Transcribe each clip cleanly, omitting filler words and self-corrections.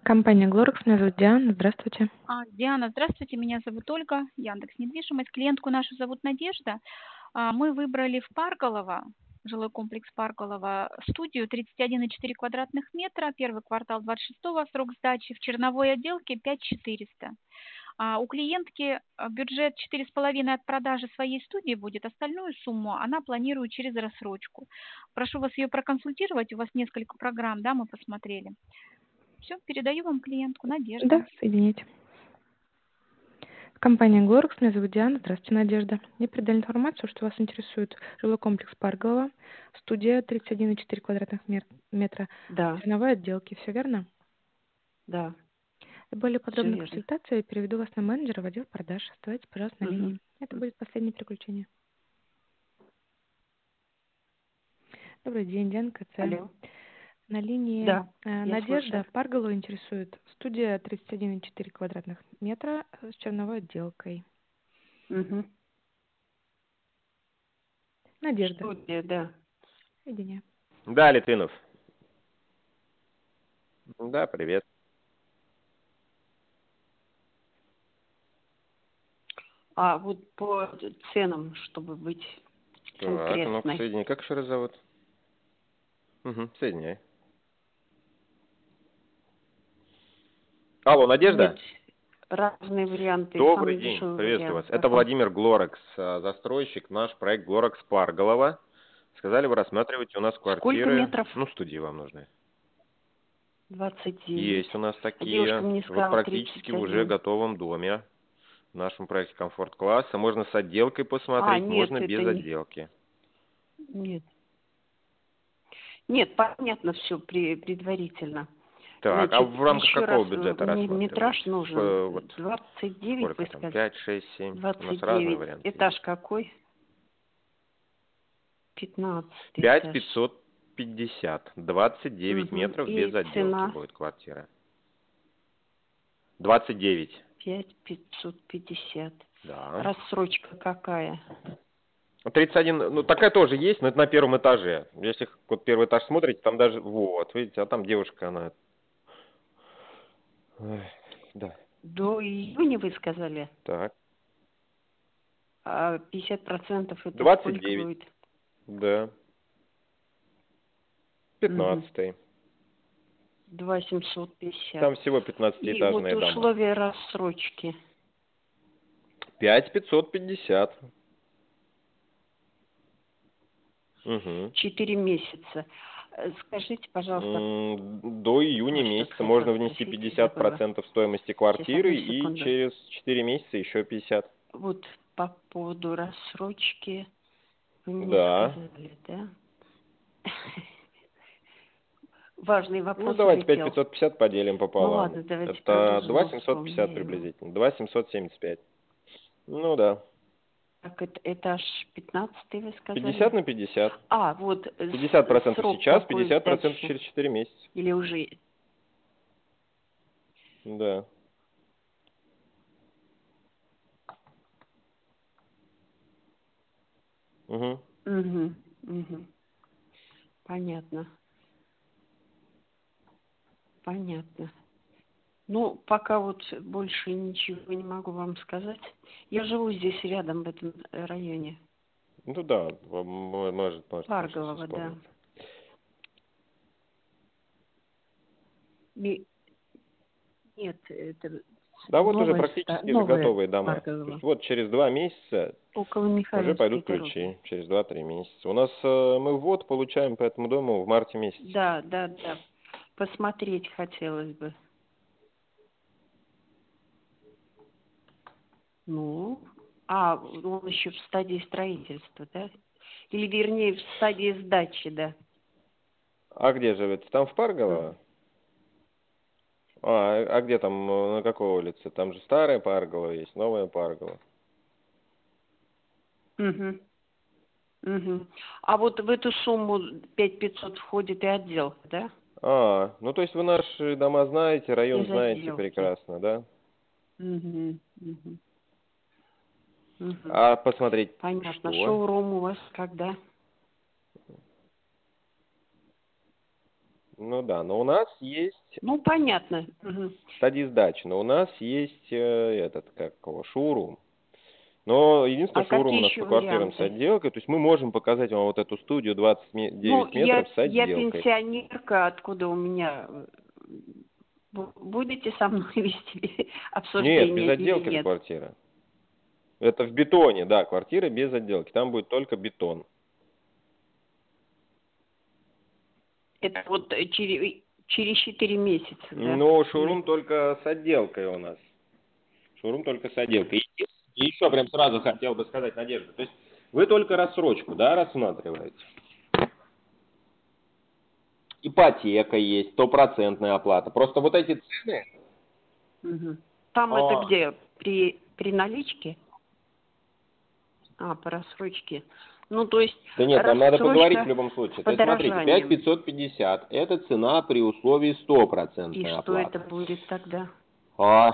Компания Глорекс, меня зовут Диана. Здравствуйте. Диана, здравствуйте, меня зовут Ольга, Яндекс Недвижимость. Клиентку нашу зовут Надежда. Мы выбрали в Парголово, жилой комплекс Парголово, студию 31,4 квадратных метра, первый квартал 26-го, срок сдачи в черновой отделке 5400. У клиентки бюджет 4,5 от продажи своей студии будет, остальную сумму она планирует через рассрочку. Прошу вас ее проконсультировать, у вас несколько программ, да, мы посмотрели. Все, передаю вам клиентку, Надежда. Да, соедините. Компания Глорекс, меня зовут Диана. Здравствуйте, Надежда. Мне передали информацию, что вас интересует жилой комплекс Парголово, студия 31,4 квадратных метра, Да, черновой отделки. Все верно? да, Для более все подробной верно. консультации я переведу вас на менеджера в отдел продаж. Оставайтесь, пожалуйста, на линии. Это Мгм. будет последнее приключение. Добрый день, Диана КЦ. Алло. На линии Да, я Надежда. слушаю. Парголово интересует студия 31,4 квадратных метра с черновой отделкой. Мгм. Надежда. Студия, да. Соединяю. Да, Литвинов. Да, привет. А вот по ценам, чтобы быть Так, ну-ка, конкретной. соедини. Как еще раз зовут? Угу, соединяй. Алло, Надежда? Нет, разные варианты. Добрый Самый день, дешевый приветствую вариант вас. Это какой? Владимир Глорекс, застройщик, наш проект Глорекс Парголово. Сказали, вы рассматриваете у нас Сколько квартиры, метров? студии вам нужны. 29. Есть у нас Девушка такие, мне вот сказала практически в уже 31. готовом доме. В нашем проекте комфорт-класса. Можно с отделкой посмотреть, Нет, можно это без не... отделки. Нет. Нет, понятно все предварительно. Так, а Значит, в рамках еще раз, какого бюджета мне рассматриваете? метраж нужен. Вот 29, вы сколько там? сказали? 5, 6, 7. У нас разные 29. варианты есть. Этаж какой? 15 5 этаж. 550. 29 Мгм. метров без И отделки цена будет квартира. 29. 5550. Да. Рассрочка какая? 31, ну такая тоже есть, но это на первом этаже. Если вот первый этаж смотрите, там даже, вот, видите, а там девушка, она... Ой, да. До июня вы сказали? Так. А 50% это сколько 29. будет? Да. Угу. 15. 2750. Там всего И вот 15-этажные дома. условия рассрочки. 5 550. Угу. 4 месяца. Скажите, пожалуйста, До июня что-то месяца хотела можно внести спросить и забыла. 50% стоимости Сейчас, одну квартиры и секунду. через 4 месяца еще 50. Вот по поводу рассрочки вы мне Да. сказали, да? Важный Ну, вопрос давайте улетел. 550 поделим Ну пополам. ладно, давайте Это продолжим, 2750 вспомню его. приблизительно. 2775. Ну да. Так, это этаж 15 вы 50 сказали? на 50. А, вот 50% срок сейчас, какой 50% сдачи? через 4 месяца. Или уже... Да. Угу. Угу, угу. Понятно, понятно. Ну, пока вот больше ничего не могу вам сказать. Я живу здесь рядом, в этом районе. Ну да, может там сейчас Парголово, да. вспомнить. Нет, это Да, вот уже новое, практически же новое готовые дома. То Парголово. есть вот через 2 месяца Около уже Михайловской пойдут дороги. ключи. Через 2-3 месяца. У нас мы ввод получаем по этому дому в марте месяце. Да, да, да. Посмотреть хотелось бы. Ну, он еще в стадии строительства, да? Или, вернее, в стадии сдачи, да. А где живете? Там в Парголово? А где там, на какой улице? Там же старая Парголово есть, новая Парголово. Угу. Угу. А вот в эту сумму 5500 входит и отделка, да? Ну то есть вы наши дома знаете, район Без знаете отделки. прекрасно, да? Угу. Угу. Угу. А посмотреть Понятно. что? Шоурум у вас когда? Ну да, но у нас есть Ну, понятно. Мгм. стадии сдачи, но у нас есть этот, как его, шоурум. Но единственное, А шоурум у какие нас еще по квартирам с варианты? отделкой, то есть мы можем показать вам вот эту студию Ну, 29 метров с я отделкой. пенсионерка, откуда у меня... Будете со мной вести Нет, без обсуждение или отделки же нет? квартира. Это в бетоне, да, квартира без отделки. Там будет только бетон. Это вот через 4 месяца, да? Но Или... шоурум только с отделкой у нас. Шоурум только с отделкой. И еще прям сразу хотел бы сказать, Надежда, то есть вы только рассрочку, да, рассматриваете? Ипотека есть, стопроцентная оплата. Просто вот эти цены, Мгм. Там это а, где? При наличке? А, по рассрочке. Ну, то есть да нет, нам надо поговорить в рассрочка любом с случае. То есть смотрите, подорожанием. 5550 это цена при условии И стопроцентной что это оплаты. будет тогда? А,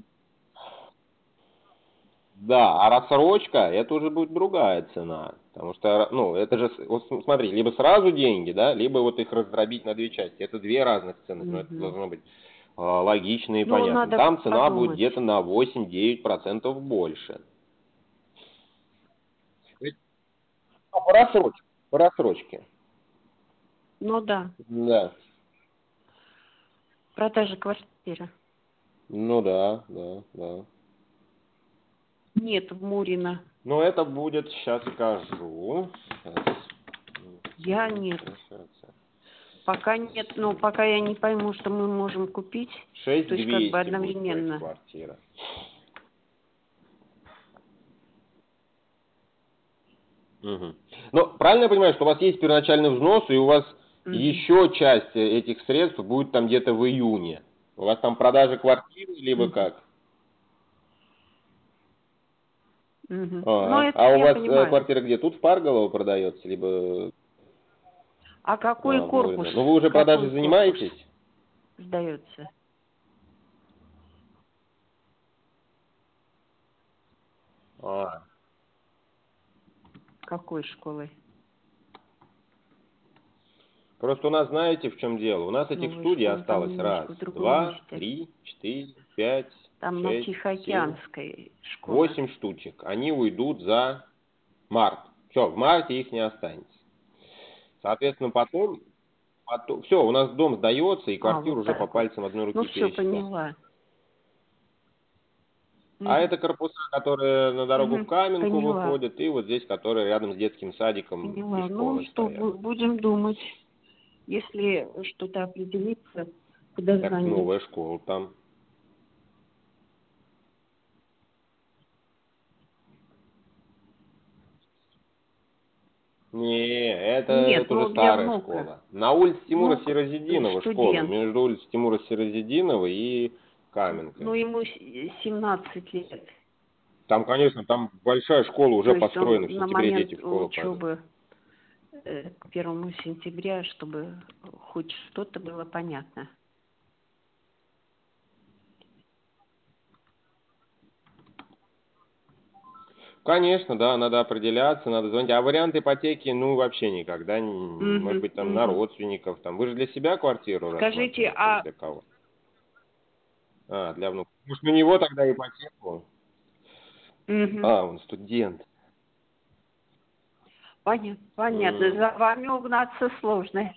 да, а рассрочка это уже будет другая цена. Потому что, ну, это же, вот смотри, либо сразу деньги, да, либо вот их раздробить на две части. Это две разных цены, но это Мгм. должно быть логично и Ну, понятно. надо Там цена будет подумать. где-то на 8-9% больше. Ведь, ну, по рассрочке. По рассрочке. Ну да, Да. продажа квартиры. Ну да, да, да. Нет, в Мурино. Но это будет, сейчас скажу. Я нет. Пока нет, ну, пока я не пойму, что мы можем купить. То есть как бы 6200 будет стоить одновременно. квартира. Мгм. Ну, правильно я понимаю, что у вас есть первоначальный взнос, и у вас Мгм. еще часть этих средств будет там где-то в июне? У вас там продажа квартиры, либо Мгм. как? Мгм. Ну, А, это а у я вас понимаю. квартира где? Тут в Парголово продается, либо А какой в корпус? Мурино? Ну, вы уже продажей Какой корпус занимаетесь? сдается? А, Какой школой? просто у нас, знаете, в чем дело? У нас этих Новая студий школа там осталось раз, немножко в другом два, месте. три, четыре, пять, Там на шесть, семь, Тихоокеанской школа. 8 штучек. Они уйдут за март. Все, в марте их не останется. Соответственно, потом все, у нас дом сдается, и А, квартиру вот уже по так вот. пальцам одной Ну, руки все, пересчитать. поняла. А Мгм. это корпуса, которые на дорогу в Мгм. Каменку Поняла. выходят, и вот здесь, которые рядом с детским садиком и Поняла. Ну, школой что, стоят. будем думать. Если что-то определится, куда Так звонить. новая школа там. Не, Нет, это уже ну, для старая внука. школа. На улице Тимура Внук Сирозидинова школа, студент. между улицей Тимура Сирозидинова и Ну, Каменкой. ему 17 лет. Там, конечно, там большая школа То уже есть он построена, в на сентябре дети момент в школу пойдут. учебы к 1 сентября, чтобы хоть что-то было понятно. Конечно, да, надо определяться, надо звонить. А вариант ипотеки, ну, вообще никогда, может Мгм, быть, там на мгм. родственников. Там. Вы же для себя квартиру Скажите, рассматриваете или для кого? А, для внука. Может, на него тогда ипотеку? Мгм. А, он студент. Понятно. М. За вами угнаться сложно.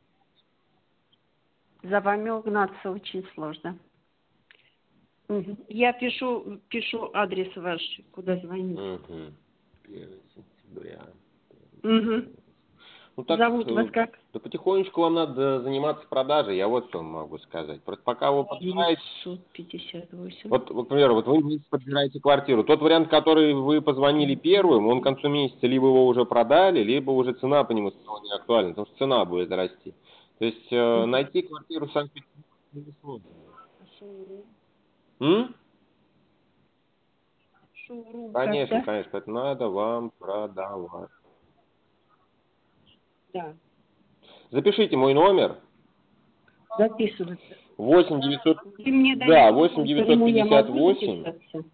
За вами угнаться очень сложно. Мгм. Я пишу адрес ваш, куда звонить. Мгм. 1 сентября. Угу. Ну так, Зовут вас как? да потихонечку вам надо заниматься продажей, я вот что могу сказать. Просто пока вы подбираете, 958. вот, к примеру, вот вы подбираете квартиру. Тот вариант, который вы позвонили первым, он к концу месяца либо его уже продали, либо уже цена по нему стала не актуальна, потому что цена будет расти. То есть найти квартиру в Санкт-Петербурге несложно. Шоурум. М? Шоурум как, Конечно, да? конечно, поэтому надо вам продавать. Да. Запишите мой номер Записывается. 8 900, Вы мне да, даете 8 номер, по нему я могу 958 записаться?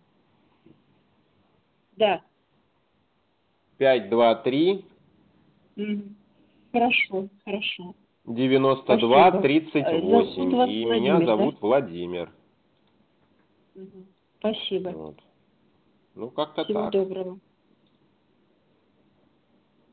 Да. 523 Мгм. Хорошо, хорошо. 92 Спасибо. 38. Зовут вас И Владимир, меня да? зовут Владимир. Мгм. Спасибо. Вот. Ну, как-то Всего так. доброго.